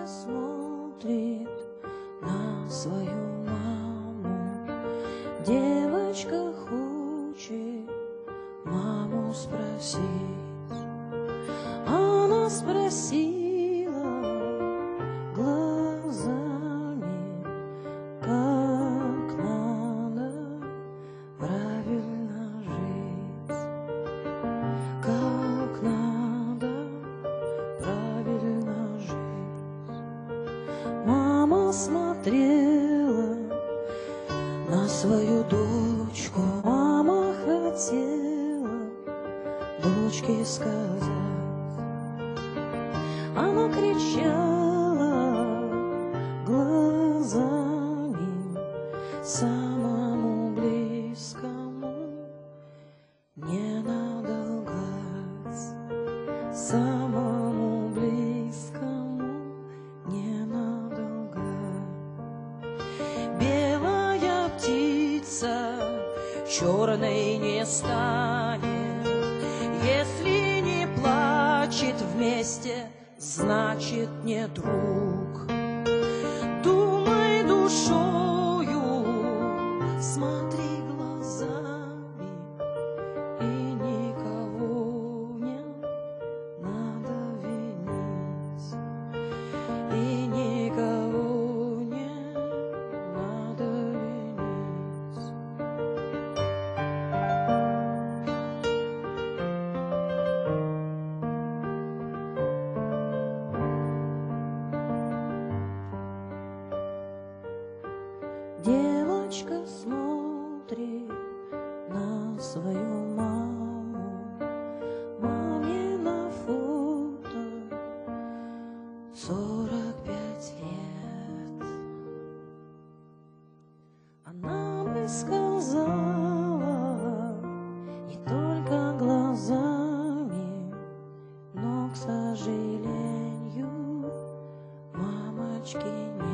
смотрит на свою маму. Девочка хочет маму спросить. Она спросила глазами, как надо правильно жить, как надо правильно жить. Мама смотрела на свою дочку, мама хотела дочке сказать. Она кричала глазами самому близкому: не надо лгать, самому близкому не надо лгать. Белая птица черной не станет, если не плачет вместе, значит не друг. Думай душою, смотри глазами, и никого не надо винить, и никого не надо винить. Девочка смотрит на свою маму. Маме на фото 45 лет. Она бы сказала не только глазами, но, к сожалению, мамочки нет.